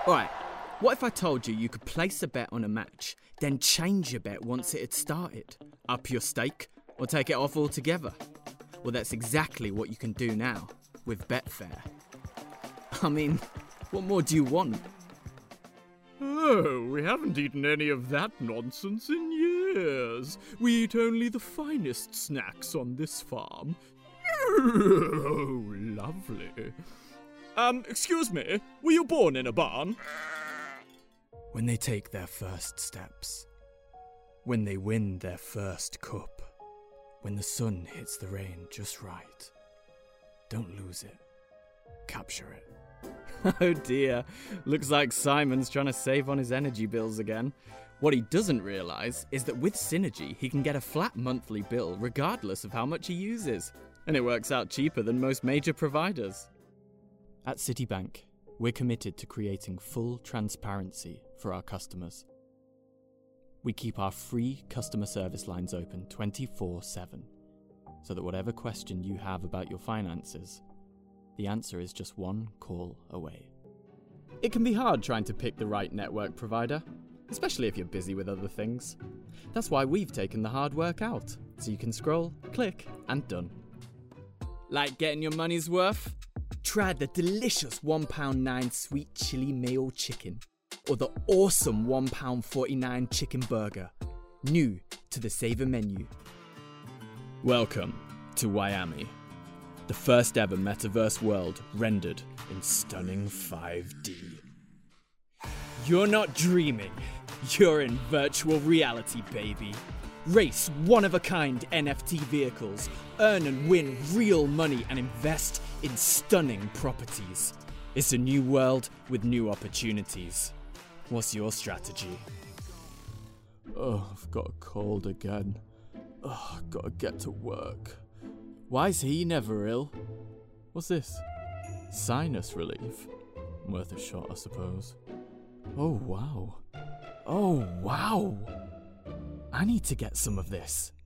Alright, what if I told you could place a bet on a match, then change your bet once it had started? Up your stake, or take it off altogether? Well, that's exactly what you can do now, with Betfair. I mean, what more do you want? Oh, we haven't eaten any of that nonsense in years. We eat only the finest snacks on this farm. Oh, lovely. Excuse me, were you born in a barn? When they take their first steps. When they win their first cup. When the sun hits the rain just right. Don't lose it. Capture it. Oh dear, looks like Simon's trying to save on his energy bills again. What he doesn't realise is that with Synergy he can get a flat monthly bill regardless of how much he uses. And it works out cheaper than most major providers. At Citibank, we're committed to creating full transparency for our customers. We keep our free customer service lines open 24/7, so that whatever question you have about your finances, the answer is just one call away. It can be hard trying to pick the right network provider, especially if you're busy with other things. That's why we've taken the hard work out, so you can scroll, click, and done. Like getting your money's worth? Try the delicious £1.9 sweet chili mayo chicken, or the awesome £1.49 chicken burger, new to the Saver menu. Welcome to Wyoming, the first ever metaverse world rendered in stunning 5D. You're not dreaming, you're in virtual reality, baby. Race one-of-a-kind NFT vehicles, earn and win real money, and invest in stunning properties. It's a new world with new opportunities. What's your strategy? Oh, I've got a cold again. Oh, I've got to get to work. Why's he never ill? What's this? Sinus relief? Worth a shot, I suppose. Oh, wow. Oh, wow. I need to get some of this.